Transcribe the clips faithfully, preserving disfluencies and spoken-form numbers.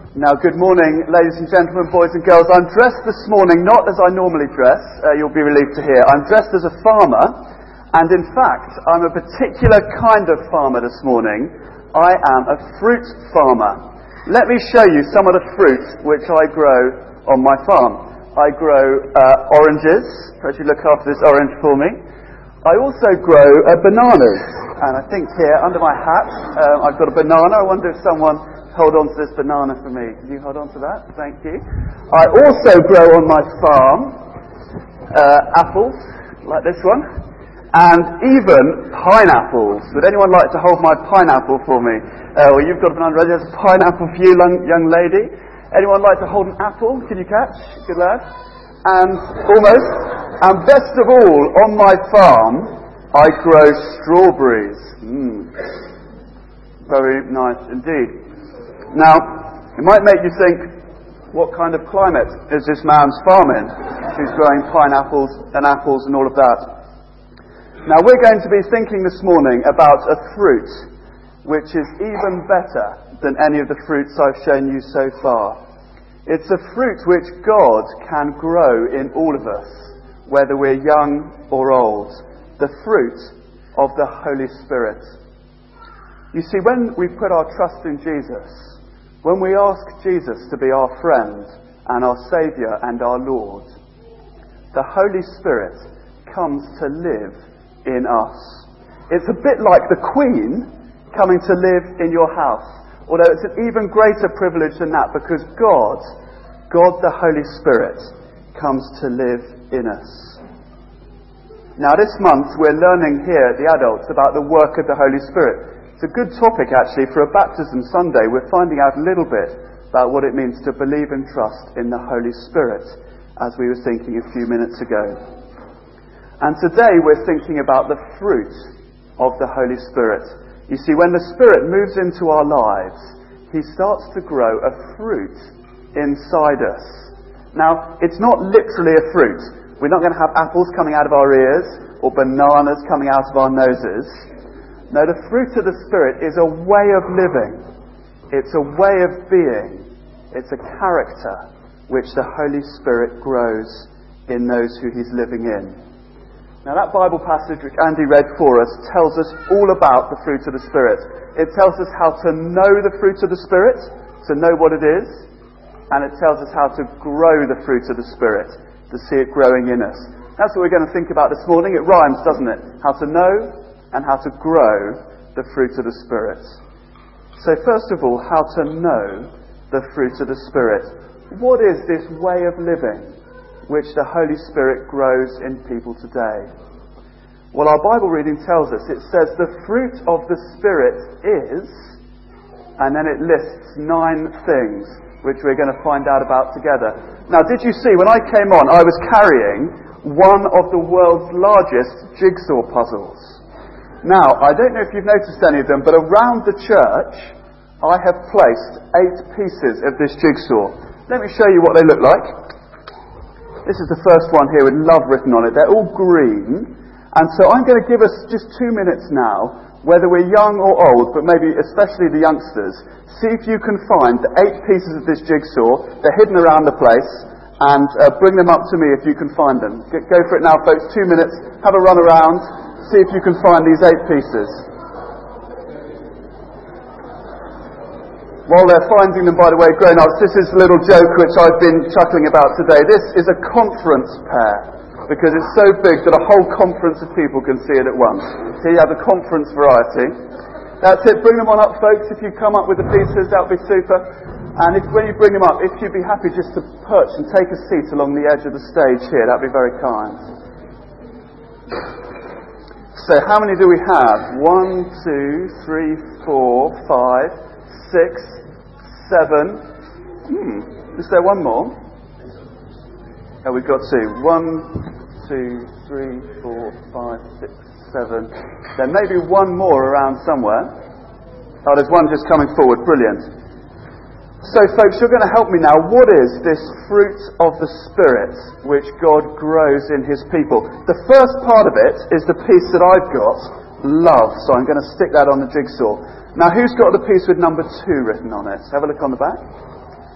Now, good morning, ladies and gentlemen, boys and girls. I'm dressed this morning not as I normally dress, uh, you'll be relieved to hear. I'm dressed as a farmer, and in fact, I'm a particular kind of farmer this morning. I am a fruit farmer. Let me show you some of the fruit which I grow on my farm. I grow uh, oranges. Perhaps you look after this orange for me. I also grow uh, bananas, and I think here, under my hat, uh, I've got a banana. I wonder if someone hold on to this banana for me. Can you hold on to that? Thank you. I also grow on my farm uh, apples, like this one, and even pineapples. Would anyone like to hold my pineapple for me? Uh, well, you've got a banana ready. There's a pineapple for you, young, young lady. Anyone like to hold an apple? Can you catch? Good lad. And almost. And best of all, on my farm, I grow strawberries. Mm. Very nice indeed. Now, it might make you think, what kind of climate is this man's farm in? He's growing pineapples and apples and all of that. Now, we're going to be thinking this morning about a fruit which is even better than any of the fruits I've shown you so far. It's a fruit which God can grow in all of us, whether we're young or old. The fruit of the Holy Spirit. You see, when we put our trust in Jesus, when we ask Jesus to be our friend and our Saviour and our Lord, the Holy Spirit comes to live in us. It's a bit like the Queen coming to live in your house, although it's an even greater privilege than that, because God, God the Holy Spirit, comes to live in us. Now, this month we're learning here at the adults about the work of the Holy Spirit. It's a good topic, actually, for a baptism Sunday. We're finding out a little bit about what it means to believe and trust in the Holy Spirit, as we were thinking a few minutes ago. And today we're thinking about the fruit of the Holy Spirit. You see, when the Spirit moves into our lives, He starts to grow a fruit inside us. Now, it's not literally a fruit. We're not going to have apples coming out of our ears or bananas coming out of our noses. No, the fruit of the Spirit is a way of living. It's a way of being. It's a character which the Holy Spirit grows in those who He's living in. Now, that Bible passage which Andy read for us tells us all about the fruit of the Spirit. It tells us how to know the fruit of the Spirit, to know what it is, and it tells us how to grow the fruit of the Spirit, to see it growing in us. That's what we're going to think about this morning. It rhymes, doesn't it? How to know and how to grow the fruit of the Spirit. So first of all, how to know the fruit of the Spirit. What is this way of living which the Holy Spirit grows in people today? Well, our Bible reading tells us, it says the fruit of the Spirit is, and then it lists nine things which we're going to find out about together. Now, did you see, when I came on, I was carrying one of the world's largest jigsaw puzzles. Now, I don't know if you've noticed any of them, but around the church, I have placed eight pieces of this jigsaw. Let me show you what they look like. This is the first one here with love written on it. They're all green. And so I'm going to give us just two minutes now, whether we're young or old, but maybe especially the youngsters, see if you can find the eight pieces of this jigsaw. They're hidden around the place. And uh, bring them up to me if you can find them. Go for it now, folks. Two minutes. Have a run around. See if you can find these eight pieces. While they're finding them, by the way, grown-ups, this is a little joke which I've been chuckling about today. This is a conference pair, because it's so big that a whole conference of people can see it at once. Here you have the conference variety. That's it. Bring them on up, folks. If you come up with the pieces, that would be super. And if, when you bring them up, if you'd be happy just to perch and take a seat along the edge of the stage here, that would be very kind. So how many do we have? One, two, three, four, five, six, seven. Hmm. Is there one more? Oh, we've got two. One, two, three, four, five, six, seven. There may be one more around somewhere. Oh, there's one just coming forward. Brilliant. So, folks, you're going to help me now. What is this fruit of the Spirit which God grows in His people? The first part of it is the piece that I've got, love. So I'm going to stick that on the jigsaw. Now, who's got the piece with number two written on it? Have a look on the back.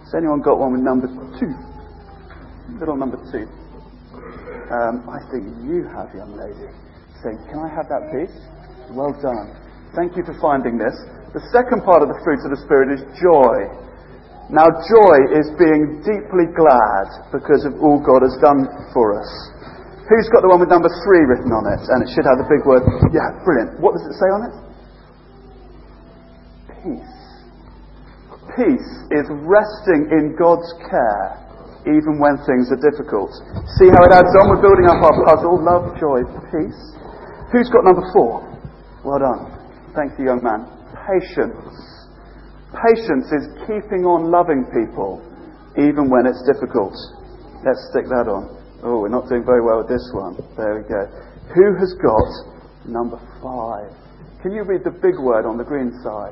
Has anyone got one with number two? Little number two. Um, I think you have, young lady. Saying, can I have that piece? Well done. Thank you for finding this. The second part of the fruit of the Spirit is joy. Now, joy is being deeply glad because of all God has done for us. Who's got the one with number three written on it? And it should have the big word. Yeah, brilliant. What does it say on it? Peace. Peace is resting in God's care even when things are difficult. See how it adds on? We're building up our puzzle. Love, joy, peace. Who's got number four? Well done. Thank you, young man. Patience. Patience is keeping on loving people even when it's difficult. Let's stick that on. Oh, we're not doing very well with this one. There we go. Who has got number five? Can you read the big word on the green side?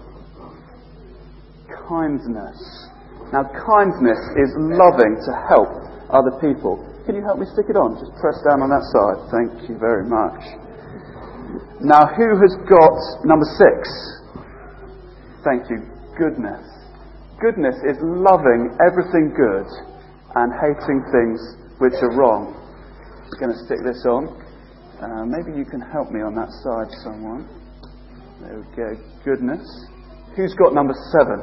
Kindness. Now, kindness is loving to help other people. Can you help me stick it on? Just press down on that side. Thank you very much. Now, who has got number six? Thank you. Goodness. Goodness is loving everything good and hating things which are wrong. I'm going to stick this on. Uh, maybe you can help me on that side, someone. There we go. Goodness. Who's got number seven?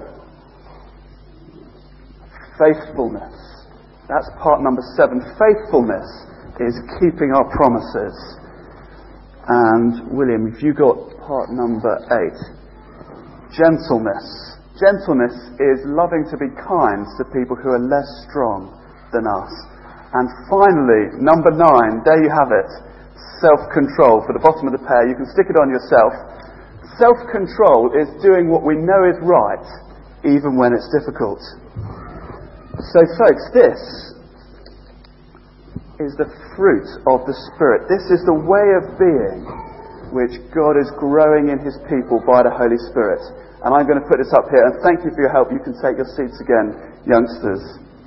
Faithfulness. That's part number seven. Faithfulness is keeping our promises. And William, if you got part number eight. Gentleness. Gentleness is loving to be kind to people who are less strong than us. And finally, number nine, there you have it. Self-control. For the bottom of the pair, you can stick it on yourself. Self-control is doing what we know is right, even when it's difficult. So folks, this is the fruit of the Spirit. This is the way of being which God is growing in His people by the Holy Spirit. And I'm going to put this up here, and thank you for your help. You can take your seats again, youngsters.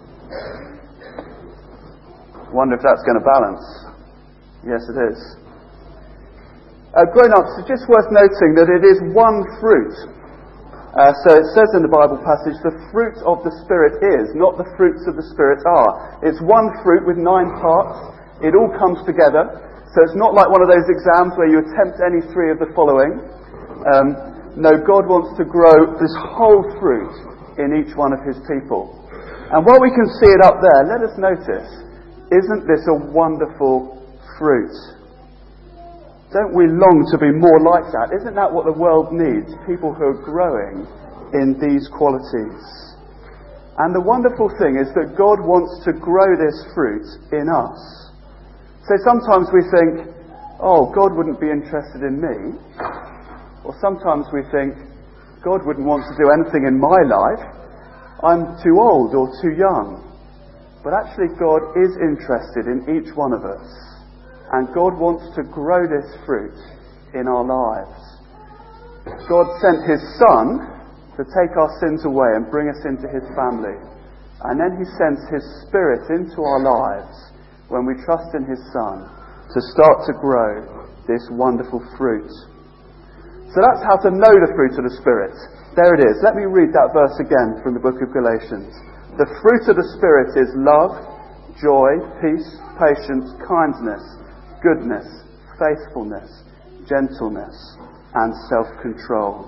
Wonder if that's going to balance. Yes, it is. Uh, grown-ups, it's just worth noting that it is one fruit. Uh, so it says in the Bible passage, the fruit of the Spirit is, not the fruits of the Spirit are. It's one fruit with nine parts. It all comes together. So it's not like one of those exams where you attempt any three of the following. Um, no, God wants to grow this whole fruit in each one of His people. And while we can see it up there, let us notice, isn't this a wonderful fruit? Don't we long to be more like that? Isn't that what the world needs? People who are growing in these qualities. And the wonderful thing is that God wants to grow this fruit in us. So sometimes we think, oh, God wouldn't be interested in me. Or sometimes we think, God wouldn't want to do anything in my life. I'm too old or too young. But actually God is interested in each one of us. And God wants to grow this fruit in our lives. God sent His Son to take our sins away and bring us into His family. And then He sends His Spirit into our lives when we trust in His Son to start to grow this wonderful fruit. So that's how to know the fruit of the Spirit. There it is. Let me read that verse again from the book of Galatians. The fruit of the Spirit is love, joy, peace, patience, kindness, goodness, faithfulness, gentleness, and self-control.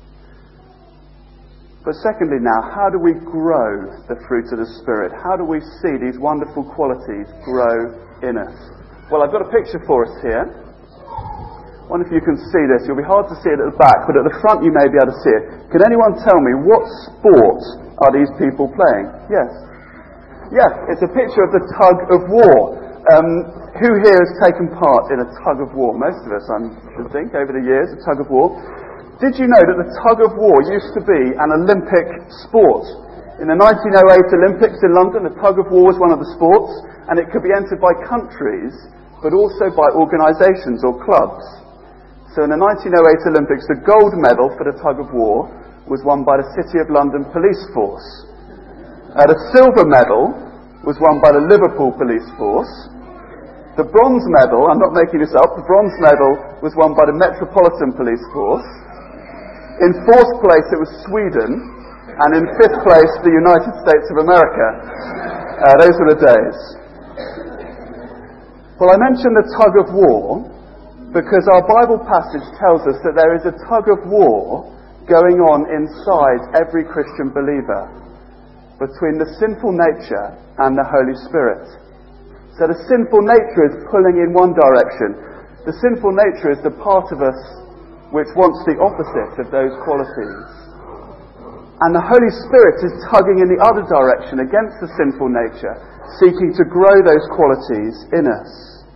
But secondly now, how do we grow the fruit of the Spirit? How do we see these wonderful qualities grow in us? Well, I've got a picture for us here. I wonder if you can see this. It'll be hard to see it at the back, but at the front you may be able to see it. Can anyone tell me what sport are these people playing? Yes. Yes, it's a picture of the tug of war. Um, who here has taken part in a tug of war? Most of us, I should think, over the years, a tug of war. Did you know that the tug of war used to be an Olympic sport? In the nineteen oh eight Olympics in London, the tug of war was one of the sports, and it could be entered by countries, but also by organisations or clubs. So in the nineteen oh eight Olympics, the gold medal for the tug of war was won by the City of London Police Force. Uh, the silver medal was won by the Liverpool Police Force. The bronze medal, I'm not making this up, the bronze medal was won by the Metropolitan Police Force. In fourth place it was Sweden, and in fifth place, the United States of America. Uh, those were the days. Well, I mentioned the tug of war because our Bible passage tells us that there is a tug of war going on inside every Christian believer between the sinful nature and the Holy Spirit. So the sinful nature is pulling in one direction. The sinful nature is the part of us which wants the opposite of those qualities. And the Holy Spirit is tugging in the other direction against the sinful nature, seeking to grow those qualities in us.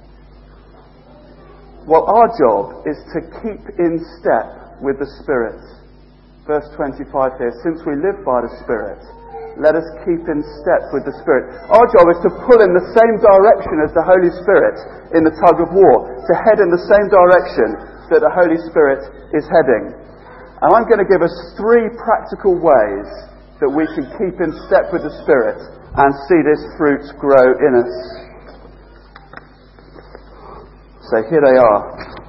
Well, our job is to keep in step with the Spirit. Verse twenty-five here, since we live by the Spirit, let us keep in step with the Spirit. Our job is to pull in the same direction as the Holy Spirit in the tug of war, to head in the same direction that the Holy Spirit is heading. And I'm going to give us three practical ways that we can keep in step with the Spirit and see this fruit grow in us. So here they are.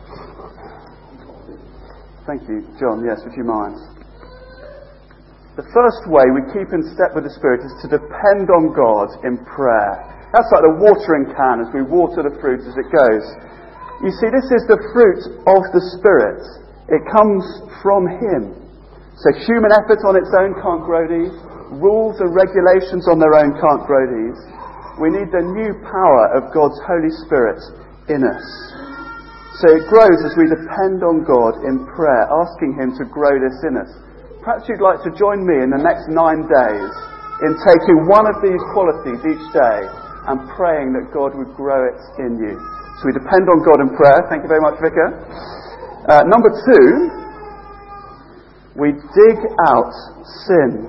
Thank you, John. Yes, would you mind? The first way we keep in step with the Spirit is to depend on God in prayer. That's like the watering can as we water the fruit as it goes. You see, this is the fruit of the Spirit. It comes from Him. So human effort on its own can't grow these. Rules and regulations on their own can't grow these. We need the new power of God's Holy Spirit in us. So it grows as we depend on God in prayer, asking Him to grow this in us. Perhaps you'd like to join me in the next nine days in taking one of these qualities each day and praying that God would grow it in you. So we depend on God in prayer. Thank you very much, Vicar. Uh, number two, we dig out sin.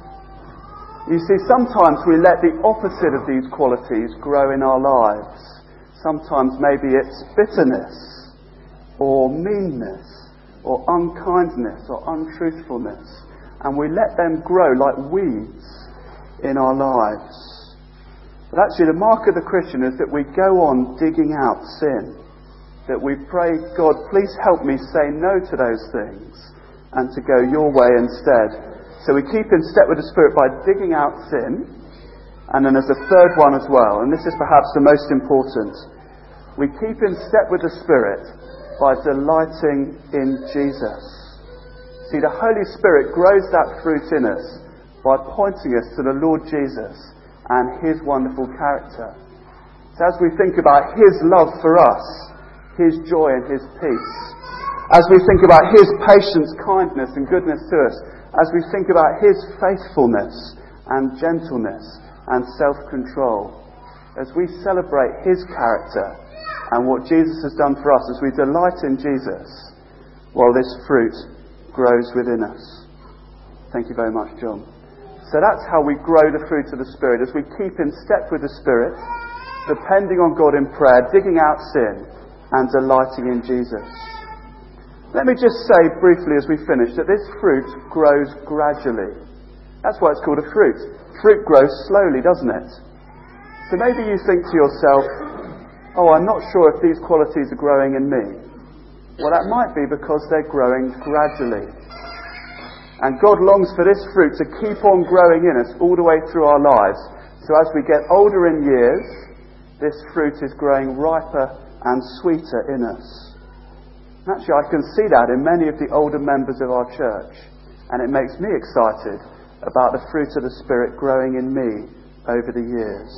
You see, sometimes we let the opposite of these qualities grow in our lives. Sometimes maybe it's bitterness or meanness or unkindness or untruthfulness, and we let them grow like weeds in our lives. But actually the mark of the Christian is that we go on digging out sin, that we pray, God, please help me say no to those things and to go your way instead. So we keep in step with the Spirit by digging out sin. And then there's a third one as well, and this is perhaps the most important. We keep in step with the Spirit by delighting in Jesus. See, the Holy Spirit grows that fruit in us by pointing us to the Lord Jesus and His wonderful character. So as we think about His love for us, His joy and His peace, as we think about His patience, kindness and goodness to us, as we think about His faithfulness and gentleness and self-control, as we celebrate His character and what Jesus has done for us, as we delight in Jesus, well, this fruit grows within us. Thank you very much, John. So that's how we grow the fruit of the Spirit, as we keep in step with the Spirit, depending on God in prayer, digging out sin, and delighting in Jesus. Let me just say briefly as we finish that this fruit grows gradually. That's why it's called a fruit. Fruit grows slowly, doesn't it? So maybe you think to yourself, oh, I'm not sure if these qualities are growing in me. Well, that might be because they're growing gradually. And God longs for this fruit to keep on growing in us all the way through our lives. So as we get older in years, this fruit is growing riper and sweeter in us. Actually, I can see that in many of the older members of our church. And it makes me excited about the fruit of the Spirit growing in me over the years.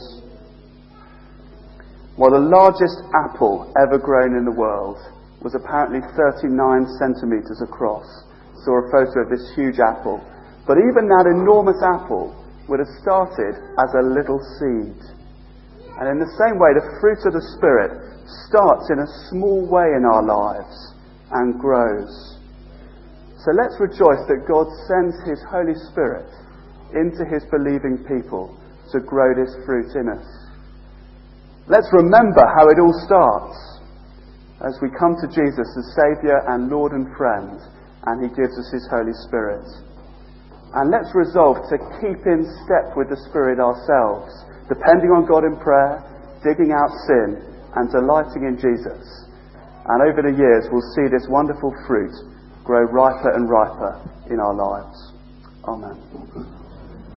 Well, the largest apple ever grown in the world was apparently thirty-nine centimetres across. Saw a photo of this huge apple. But even that enormous apple would have started as a little seed. And in the same way, the fruit of the Spirit starts in a small way in our lives and grows. So let's rejoice that God sends His Holy Spirit into His believing people to grow this fruit in us. Let's remember how it all starts as we come to Jesus as Saviour and Lord and friend, and He gives us His Holy Spirit. And let's resolve to keep in step with the Spirit ourselves, depending on God in prayer, digging out sin, and delighting in Jesus. And over the years, we'll see this wonderful fruit grow riper and riper in our lives. Amen.